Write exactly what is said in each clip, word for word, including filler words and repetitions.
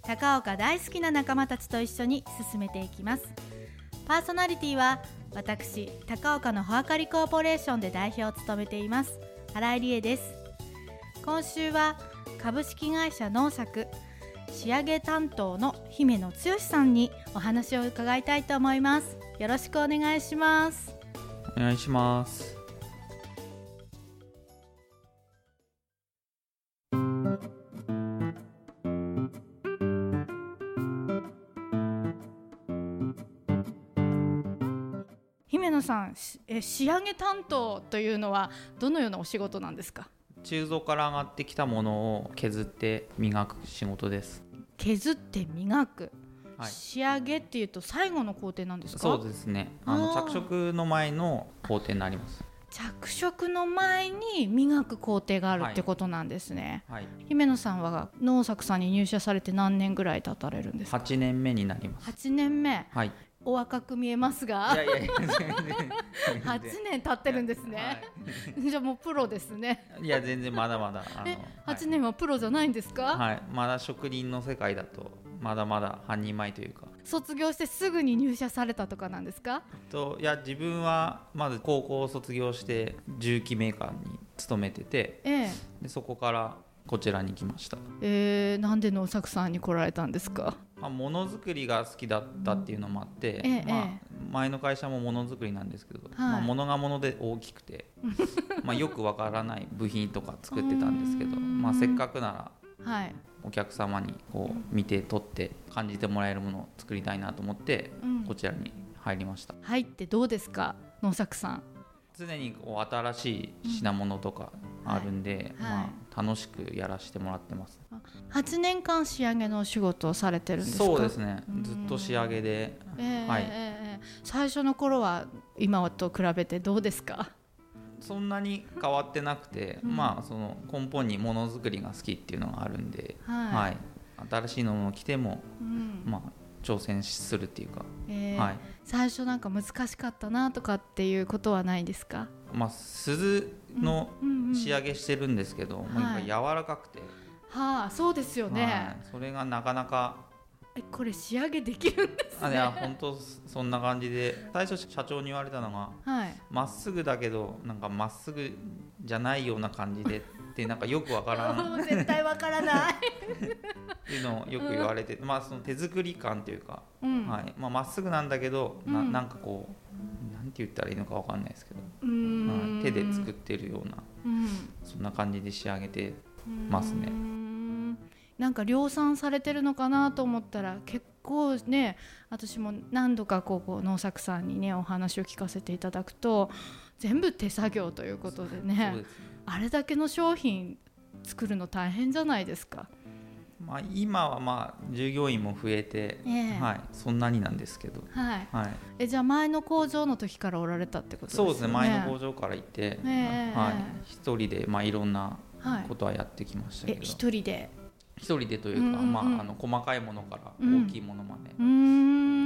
高岡大好きな仲間たちと一緒に進めていきます。パーソナリティは私、高岡の穂あかりコーポレーションで代表を務めています新井理恵です。今週は株式会社農作仕上げ担当の姫野剛さんにお話を伺いたいと思います。よろしくお願いします。 お願いします。 姫野さん、え仕上げ担当というのはどのようなお仕事なんですか？ 鋳造から上がってきたものを削って磨く仕事です。 削って磨く、 はい、 仕上げっていうと最後の工程なんですか？ そうですね。あの着色の前の工程になります。 着色の前に磨く工程があるってことなんですね。はいはい、姫野さんは農作さんに入社されて何年ぐらい経たれるんですか？ はちねんめになります。 はちねんめ、はい、お若く見えますが、 いやいやいやはちねん経ってるんですね。はい、じゃあもうプロですね。 いや全然まだまだあのえはちねんはプロじゃないんですか？ はい、まだ職人の世界だとまだまだ半人前というか。 卒業してすぐに入社されたとかなんですか？ といや自分はまず高校を卒業して重機メーカーに勤めてて、ええ、でそこからこちらに来ました。 えー、なんで農作さんに来られたんですか？ まあ、ものづくりが好きだったっていうのもあって、 ええまあ、前の会社もものづくりなんですけど、はい、まあ、ものがもので大きくてまあよくわからない部品とか作ってたんですけどまあ、せっかくなら、はい、お客様にこう見て取って感じてもらえるものを作りたいなと思って、うん、こちらに入りました。 入ってどうですか農作さん？ 常にこう新しい品物とかあるんで、うん、はいまあ、楽しくやらせてもらってます。 はちねんかん仕上げのお仕事をされてるんですか？ そうですね、ずっと仕上げで、 えーはいえー、最初の頃は今と比べてどうですか？ そんなに変わってなくて、うん、まあその根本にものづくりが好きっていうのがあるんで、はいはい、新しいのを着ても、うんまあ、挑戦するっていうか、 えーはい、最初なんか難しかったなとかっていうことはないですか？ まあ、鈴の仕上げしてるんですけど、うんうんうん、もう柔らかくて、はいはあ、そうですよね、はい、 それがなかなかえこれ仕上げできるんですね。 あいや本当そんな感じで最初社長に言われたのがま、はい、っすぐだけどなんかまっすぐじゃないような感じでってなんかよくわからない絶対わからないっていうのをよく言われて、うんまあ、その手作り感というか、うんはいまあ、まっすぐなんだけど、うん、な, なんかこうなんて言ったらいいのかわかんないですけど、うーん手で作ってるような、うん、そんな感じで仕上げてますね。 なんか量産されてるのかなと思ったら結構ね、私も何度かこうこう農作さんにねお話を聞かせていただくと全部手作業ということで ね, そうですねあれだけの商品作るの大変じゃないですか？ まあ、今はまあ従業員も増えて、えーはい、そんなになんですけど、 はいはい、えじゃあ前の工場の時からおられたってことですよね？ そうですね、前の工場からいて、えーはい、一人でまあいろんなことはやってきましたけど、 はい、え一人で一人でというか、うんうんうんまあ、あの細かいものから大きいものまで、 うん、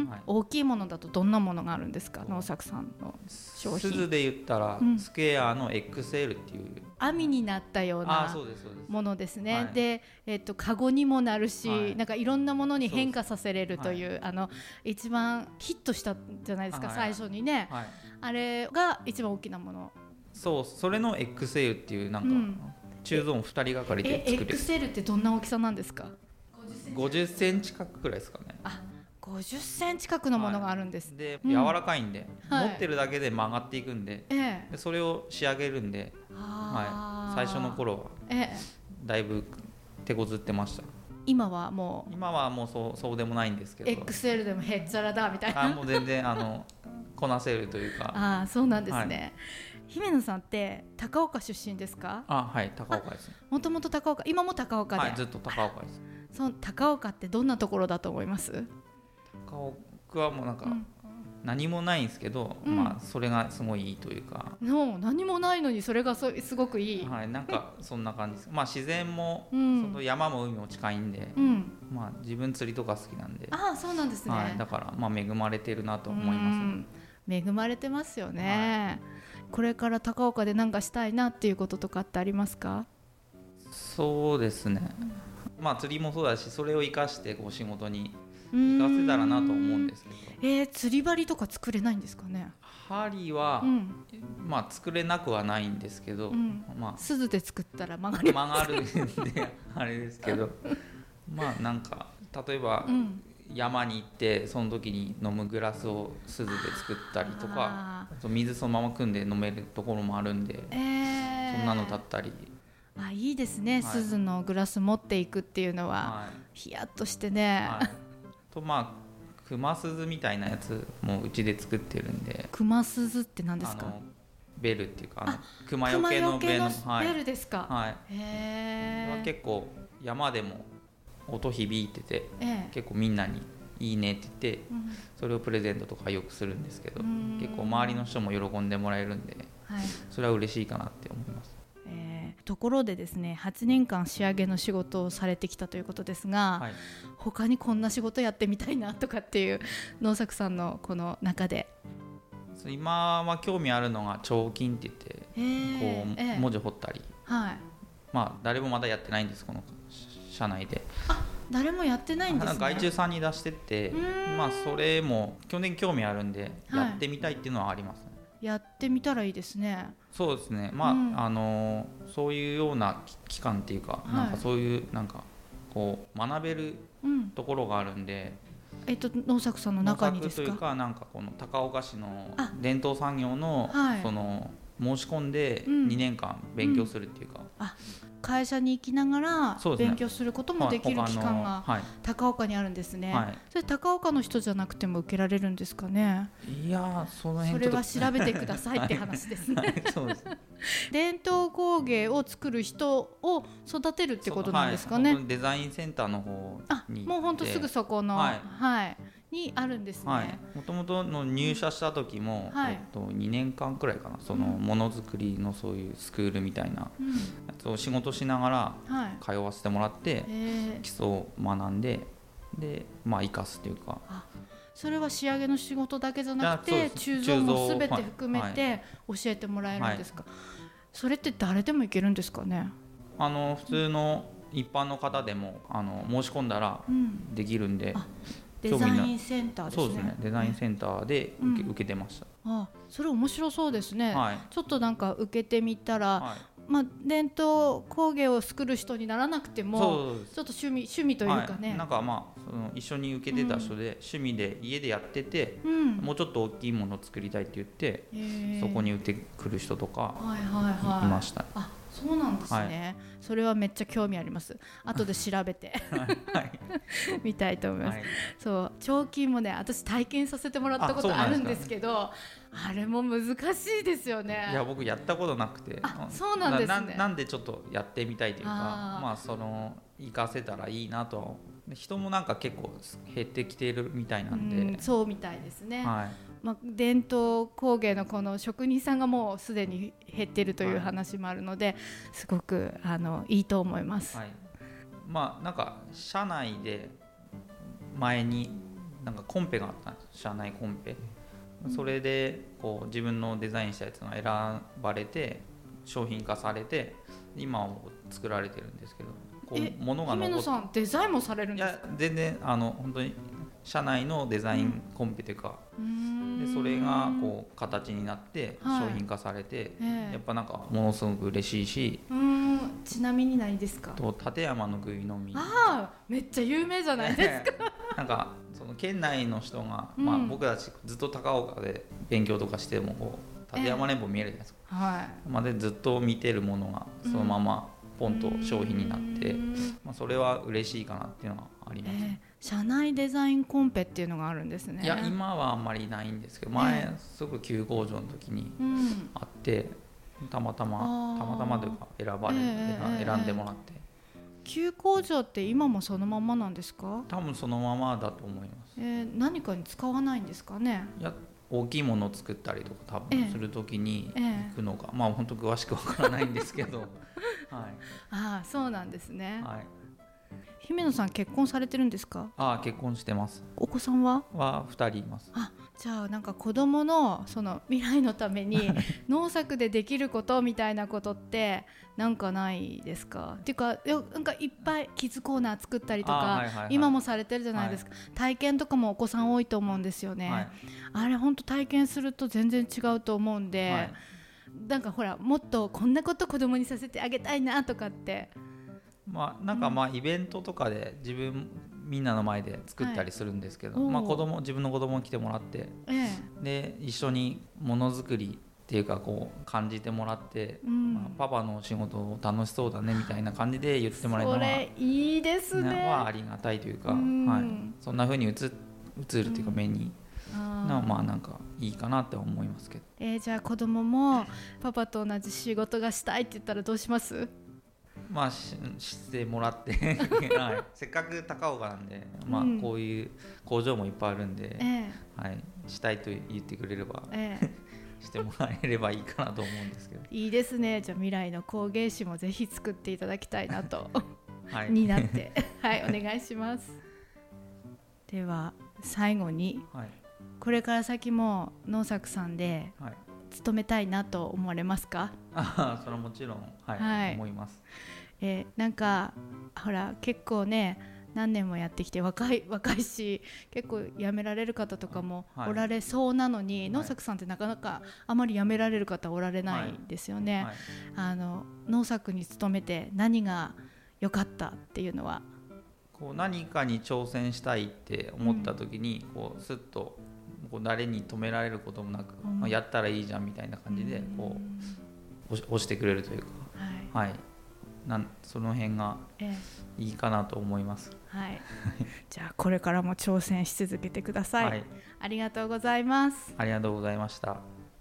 はい、大きいものだとどんなものがあるんですか？農作さんの商品。 鈴で言ったら、うん、スクエアの エックスエル っていう網になったようなものですね。で、で、えっと、カゴにもなるし、はい、なんかいろんなものに変化させれるという、はい、あの一番ヒットしたじゃないですか、はい、最初にね、はい、あれが一番大きなもの。 そう、それの エックスエル っていうなんか、うん鋳造もふたりがかりで作れる。 エックスエル ってどんな大きさなんですか？ ごじゅっセンチ角くらいですかね。 あ、ごじゅっセンチ角のものがあるんです、 はい、で、うん、柔らかいんで、はい、持ってるだけで曲がっていくんで、ええ、でそれを仕上げるんで、はい、最初の頃は、ええ、だいぶ手こずってました。 今はもう今はもうそう、そうでもないんですけどエックスエル でもへっちゃらだみたいな。 あもう全然あのこなせるというか。 あそうなんですね、はい、姫野さんって高岡出身ですか？ あはい高岡です。 もともと高岡、今も高岡で、 はい、ずっと高岡です。 その高岡ってどんなところだと思います？ 高岡はもうなんか、うん、何もないんですけど、うんまあ、それがすごいいいというか、 の何もないのにそれがそすごくいい、 はい、なんかそんな感じです。まあ自然も、うん、その山も海も近いんで、うんまあ、自分釣りとか好きなんで、 あそうなんですね、 はい、だから、まあ、恵まれてるなと思いますね。 恵まれてますよね、はい、これから高岡で何かしたいなっていうこととかってありますか？ そうですね、 まあ釣りもそうだし、それを生かしてこう仕事に生かせたらなと思うんですけど。 えー、釣り針とか作れないんですかね。 針は、うん、まあ作れなくはないんですけど、うん、まあ鈴で作ったら曲がります曲がるんであれですけどまあなんか例えば、うん、山に行ってその時に飲むグラスを鈴で作ったりとか、水そのまま汲んで飲めるところもあるんで、えー、そんなのだったり。 あ、いいですね、はい、鈴のグラス持っていくっていうのは、はい、ヒヤッとしてね、はい、 とまあ熊鈴みたいなやつもうちで作ってるんで。 熊鈴って何ですか。 あのベルっていうか、あの熊よけのベルのベルですか。 はい、へー、結構山でも音響いてて、えー、結構みんなにいいねって言って、うん、それをプレゼントとかよくするんですけど、結構周りの人も喜んでもらえるんで、はい、それは嬉しいかなって思います。 えー、ところでですね、はちねんかん仕上げの仕事をされてきたということですが、はい、他にこんな仕事やってみたいなとかっていう能作さんのこの中で。 今は興味あるのが彫金って言って、えー、こう、えー、文字彫ったり、はい、まあ誰もまだやってないんです、この社内で。 あ、誰もやってないんですね。 外注さんに出してて、まあそれも去年興味あるんでやってみたいっていうのはありますね。はい、 やってみたらいいですね。 そうですね、まあ、うん、あのそういうような期間っていうか、はい、なんかそういうなんかこう学べるところがあるんで、 うん、えっと能作さんの中にですか。 能作というか、なんかこの高岡市の伝統産業の、はい、その申し込んでにねんかん勉強するっていうか、うんうん、あ、 会社に行きながら勉強することもできる期間が高岡にあるんですね。はい、それ高岡の人じゃなくても受けられるんですかね。 いや、その辺それは調べてくださいって話ですね。はいはい、そうです。伝統工芸を作る人を育てるってことなんですかね。 はい、デザインセンターの方に、 あ、もう本当すぐそこの、はいはい、にあるんですね。 もともとの入社した時も、はい、えっと、にねんかんくらいかな、そのものづくりのそういうスクールみたいなやつを仕事しながら通わせてもらって、はい、基礎を学んで、で、まあ、生かすっていうか。あ、 それは仕上げの仕事だけじゃなくて鋳造も全て含めて教えてもらえるんですか。はいはい、それって誰でもいけるんですかね。 あの普通の一般の方でもあの申し込んだらできるんで、うん、 デザインセンターですね。 そうですね、デザインセンターで受け、うん、受けてました。 あ、それ面白そうですね。はい、ちょっとなんか受けてみたら、はい、まあ、伝統工芸を作る人にならなくてもちょっと趣味、趣味というかね、 はい、なんかまあその一緒に受けてた人で、うん、趣味で家でやってて、うん、もうちょっと大きいものを作りたいって言って、そこに売ってくる人とかいましたね。はいはいはい、あ、 そうなんですね。はい、それはめっちゃ興味あります。後で調べてはい、見たいと思います。はい、そう彫金もね、私体験させてもらったことあるんですけど、 あ, あれも難しいですよね。 いや、僕やったことなくて。 あ、そうなんですね。 な, なんでちょっとやってみたいというか、あ、まあその活かせたらいいなと。人もなんか結構減ってきているみたいなんで、うん、 そうみたいですね。 はい、 まあ、伝統工芸のこの職人さんがもうすでに減っているという話もあるので、はい、すごくあのいいと思います。はい、 まあなんか社内で前になんかコンペがあったんです。社内コンペ、うん、それでこう自分のデザインしたやつが選ばれて商品化されて今は作られてるんですけど、こう物が残って。 姫野さんデザインもされるんですか。 いや、全然あの本当に社内のデザインコンペというか、うん、でそれがこう形になって商品化されて、はい、やっぱなんかものすごく嬉しいし。 うん、ちなみに何ですか。 と立山のぐいのみ。 ああ、めっちゃ有名じゃないですか。 なんかその県内の人が、うん、まあ、僕たちずっと高岡で勉強とかしてもこう立山連峰見えるじゃないですか。はい、まあ、でずっと見てるものがそのままポンと商品になって、うん、まあ、それは嬉しいかなっていうのはあります。えー、 社内デザインコンペっていうのがあるんですね。 いや、今はあんまりないんですけど、前、えー、すぐ旧工場の時にあって、うん、たまたまたまたまというか選ばれ、えー、選んでもらって。 旧工場って今もそのままなんですか。 多分そのままだと思います。 えー、何かに使わないんですかね。 いや、大きいものを作ったりとか多分するときに行くのか、ええ、まあ本当詳しくわからないんですけどはい、 ああ、そうなんですね。はい、 姫野さん結婚されてるんですか？ あ、結婚してます。 お子さんははふたりいます。 あ、じゃあなんか子供のその未来のために農作でできることみたいなことってなんかないですか？っていうか、なんかいっぱいキッズコーナー作ったりとか、はいはいはい、今もされてるじゃないですか、はい、体験とかもお子さん多いと思うんですよね、はい、あれ本当体験すると全然違うと思うんで、はい、なんかほらもっとこんなこと子供にさせてあげたいなとかって、 まあ、なんかまあイベントとかで自分みんなの前で作ったりするんですけど、はい、まあ、子供自分の子供に来てもらって、ええ、で一緒にものづくりっていうかこう感じてもらって、うん、まあ、パパの仕事楽しそうだねみたいな感じで言ってもらえるのは、それいいですね、 はありがたいというか、うん、はい、そんな風に映、映るというか目に、うん、なまあなんかいいかなって思いますけど、 えー、じゃあ子供もパパと同じ仕事がしたいって言ったらどうします？ まあ、ししてもらって、はい、せっかく高岡なんで、まあ、こういう工場もいっぱいあるんで、えーはい、したいと言ってくれれば、えー、してもらえればいいかなと思うんですけど。 いいですね。じゃあ未来の工芸士もぜひ作っていただきたいなと、はい、になってはいお願いします。では最後に、はい、これから先も農作さんで勤めたいなと思われますか？ あ、それはもちろん、はいはい、思います。 えー、なんかほら結構ね何年もやってきて若い若いし結構辞められる方とかもおられそうなのに、はい、農作さんってなかなかあまり辞められる方おられないですよね、はいはい、あの農作に勤めて何が良かったっていうのは、 こう何かに挑戦したいって思った時に、うん、こうスッとこう誰に止められることもなく、うん、まあ、やったらいいじゃんみたいな感じでこう、うん、押してくれるというか、はいはい、なんその辺がいいかなと思います、 ええ、はい、じゃあこれからも挑戦し続けてください、はい、ありがとうございます。 ありがとうございました。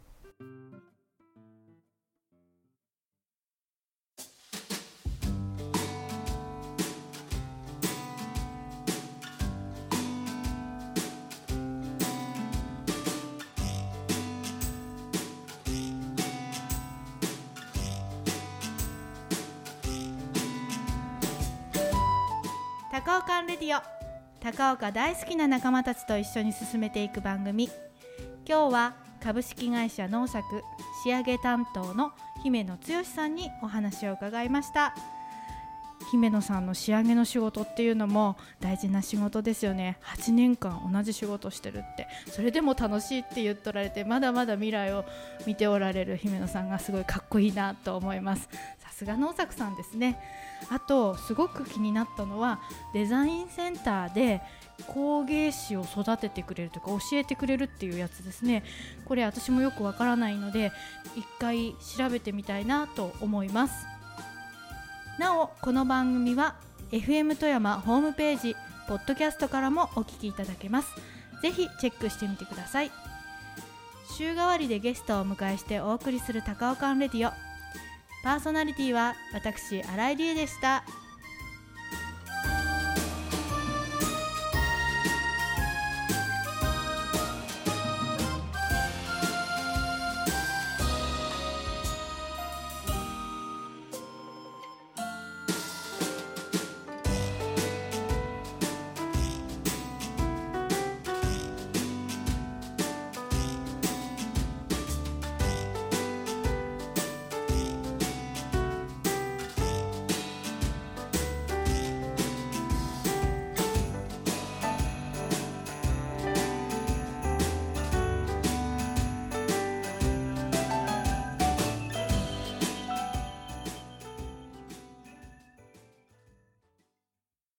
高岡レディオ、高岡大好きな仲間たちと一緒に進めていく番組。今日は株式会社農作仕上げ担当の姫野剛さんにお話を伺いました。姫野さんの仕上げの仕事っていうのも大事な仕事ですよね。はちねんかん同じ仕事してるって、それでも楽しいって言っとられて、まだまだ未来を見ておられる姫野さんがすごいかっこいいなと思います。さすが農作さんですね。あとすごく気になったのは、デザインセンターで工芸士を育ててくれるとか教えてくれるっていうやつですね。これ私もよくわからないので一回調べてみたいなと思います。なおこの番組は エフエム 富山ホームページポッドキャストからもお聞きいただけます。ぜひチェックしてみてください。週替わりでゲストをお迎えしてお送りする高岡レディオ、パーソナリティは私新井理恵でした。